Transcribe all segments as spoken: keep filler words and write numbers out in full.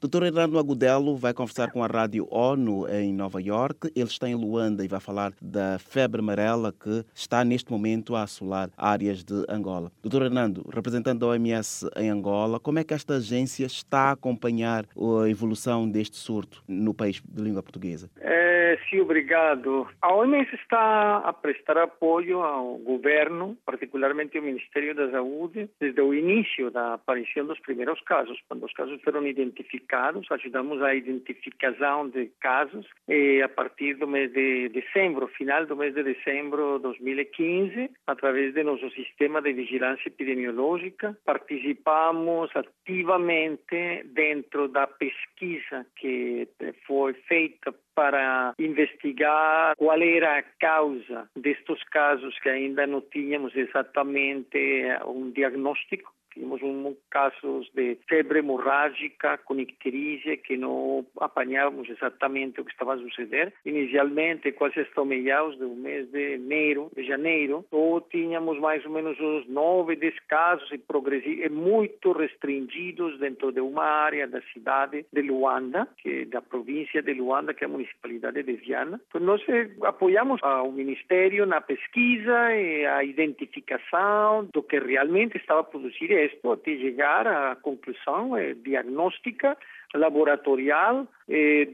doutor Hernando Agudelo vai conversar com a Rádio ONU em Nova Iorque. Ele está em Luanda e vai falar da febre amarela que está neste momento a assolar áreas de Angola. doutor Hernando, representante da O M S em Angola, como é que esta agência está a acompanhar a evolução deste surto no país de língua portuguesa? É, sim, obrigado. A O M S está a prestar apoio ao governo, particularmente ao Ministério da Saúde, desde o início da aparição dos primeiros casos. Quando os casos foram identificados, ajudamos a identificação de casos e a partir do mês de dezembro, final do mês de dezembro de dois mil e quinze, através do nosso sistema de vigilância epidemiológica, participamos ativamente dentro da pesquisa que foi feita para investigar qual era a causa destes casos que ainda não tínhamos exatamente um diagnóstico. Tínhamos um casos de febre hemorrágica com icterícia que não apanhávamos exatamente o que estava a suceder. Inicialmente, quase até meados do mês de janeiro, de janeiro, ou tínhamos mais ou menos uns nove, dez casos e, progressiv- e muito restringidos dentro de uma área da cidade de Luanda, que é da província de Luanda, que é a municipalidade de Viana. Então, nós eh, apoiamos ao Ministério na pesquisa e a identificação do que realmente estava a produzir isto até chegar à conclusão eh, diagnóstica laboratorial eh,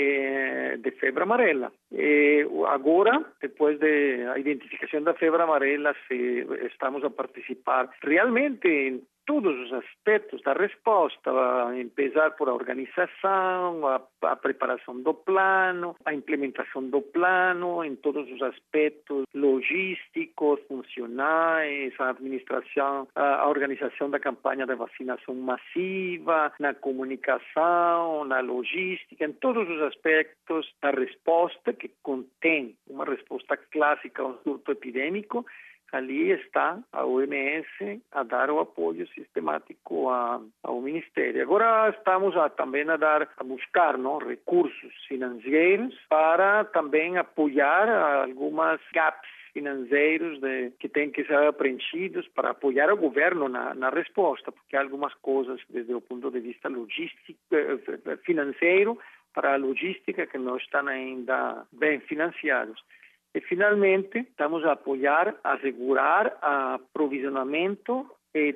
de, de febre amarela. Eh, agora, depois da identificação da febre amarela, se, estamos a participar realmente em todos os aspectos da resposta, a empezar por a organização, a, a preparação do plano, a implementação do plano, em todos os aspectos logísticos, funcionais, a administração, a, a organização da campanha de vacinação massiva, na comunicação, na logística, em todos os aspectos da resposta, que contém uma resposta clássica ao surto epidêmico. Ali está a O M S a dar o apoio sistemático a, ao Ministério. Agora estamos a, também a dar, a buscar, não, recursos financeiros para também apoiar algumas gaps financeiros de, que têm que ser preenchidos para apoiar o governo na, na resposta, porque há algumas coisas desde o ponto de vista logístico, financeiro, para a logística que não estão ainda bem financiados. E, finalmente, estamos a apoiar, a assegurar aprovisionamento e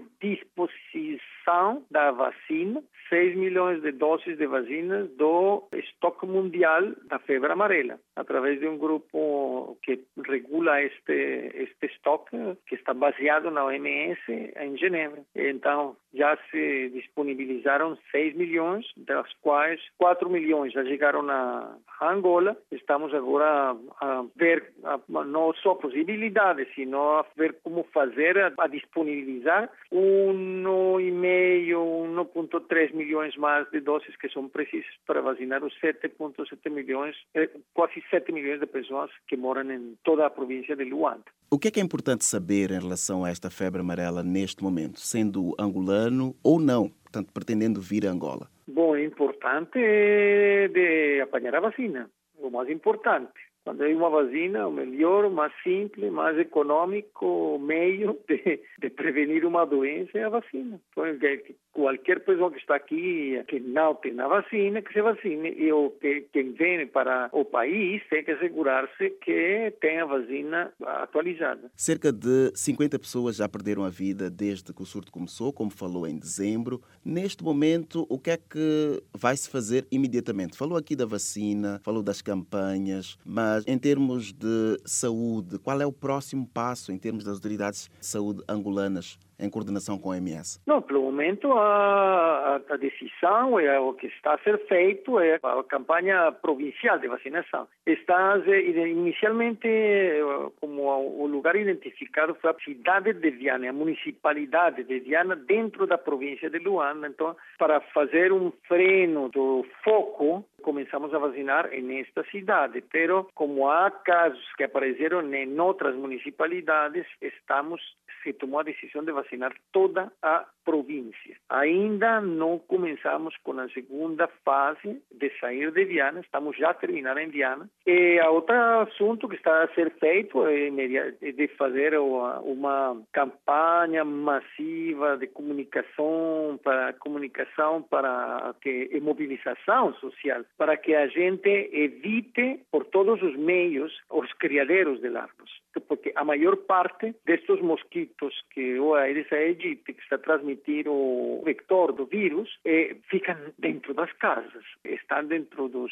disposição da vacina, seis milhões de doses de vacinas do estoque mundial da febre amarela, através de um grupo que regula este, este estoque, que está baseado na O M S em Genebra. Então, já se disponibilizaram seis milhões, das quais quatro milhões já chegaram a Angola. Estamos agora a ver a, não só possibilidades, sino a ver como fazer, a, a disponibilizar um e meio, um vírgula três milhões mais de doses que são precisas para vacinar os sete vírgula sete milhões, quase sete milhões de pessoas que moram em toda a província de Luanda. O que é que é importante saber em relação a esta febre amarela neste momento, sendo angolano ou não, portanto, pretendendo vir a Angola? Bom, é importante é de apanhar a vacina, o mais importante. Quando é uma vacina, o melhor, o mais simples, mais econômico meio de, de prevenir uma doença é a vacina. Então, qualquer pessoa que está aqui que não tem a vacina, que se vacine. E o que, quem vem para o país tem que assegurar-se que tem a vacina atualizada. Cerca de cinquenta pessoas já perderam a vida desde que o surto começou, como falou em dezembro. Neste momento, o que é que vai-se fazer imediatamente? Falou aqui da vacina, falou das campanhas, mas em termos de saúde, qual é o próximo passo em termos das autoridades de saúde angolanas em coordenação com a O M S? Não, pelo momento a, a, a decisão é o que está a ser feito é a campanha provincial de vacinação. Está inicialmente como o lugar identificado foi a cidade de Viana, a municipalidade de Viana dentro da província de Luanda. Então, para fazer um freno do foco, começamos a vacinar nesta cidade, pero como há casos que apareceram em outras municipalidades, estamos se tomou a decisão de vacinar toda a províncias. Ainda não começamos com a segunda fase de sair de Viana, estamos já terminando em Viana. E a outro assunto que está a ser feito é de fazer uma campanha massiva de comunicação para comunicação para que e mobilização social, para que a gente evite por todos os meios os criadeiros de larvas, porque a maior parte destes mosquitos que o Aedes aegypti, que está a transmitir o vector do vírus, eh, ficam dentro das casas, estão dentro dos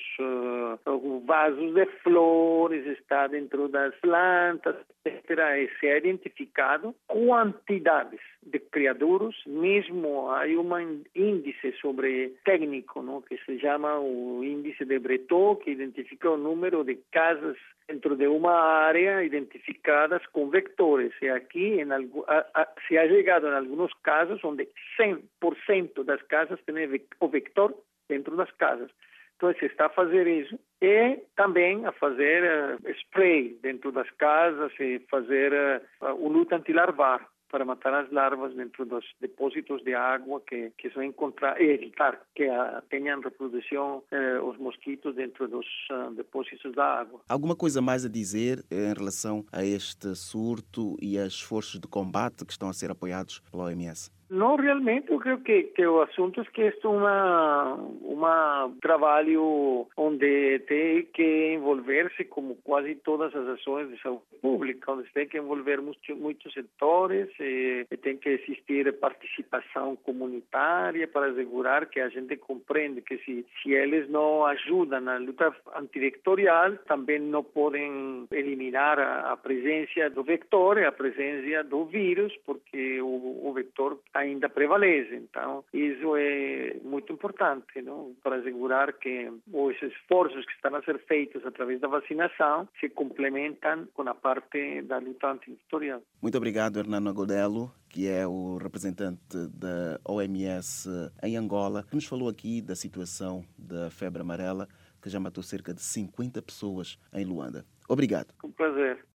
uh, vasos de flores, está dentro das plantas, etcétera. E se é identificado quantidades de criadouros, mesmo há um índice sobre técnico, não, que se chama o índice de Breton, que identifica o número de casas dentro de uma área identificadas com vectores. E aqui em, a, a, se ha chegado em alguns casos onde cem por cento das casas têm o vector dentro das casas. Então, se está a fazer isso e também a fazer uh, spray dentro das casas e fazer uh, o luta antilarvar para matar as larvas dentro dos depósitos de água que, que são encontrar e evitar que uh, tenham reprodução uh, os mosquitos dentro dos uh, depósitos da água. Alguma coisa mais a dizer em relação a este surto e as forças de combate que estão a ser apoiados pela O M S? Não, realmente, eu creio que, que o assunto é que este é uma, uma trabalho onde tem que envolver-se, como quase todas as ações de saúde pública, onde tem que envolver muito, muitos setores e, e tem que existir participação comunitária para assegurar que a gente compreende que se, se eles não ajudam na luta antivectorial, também não podem eliminar a, a presença do vector e a presença do vírus, porque o, o vector ainda prevalece. Então, isso é muito importante, não? Para assegurar que os esforços que estão a ser feitos através da vacinação se complementam com a parte da luta antivectorial. Muito obrigado, Hernando Agudelo, que é o representante da O M S em Angola, que nos falou aqui da situação da febre amarela, que já matou cerca de cinquenta pessoas em Luanda. Obrigado. Um prazer.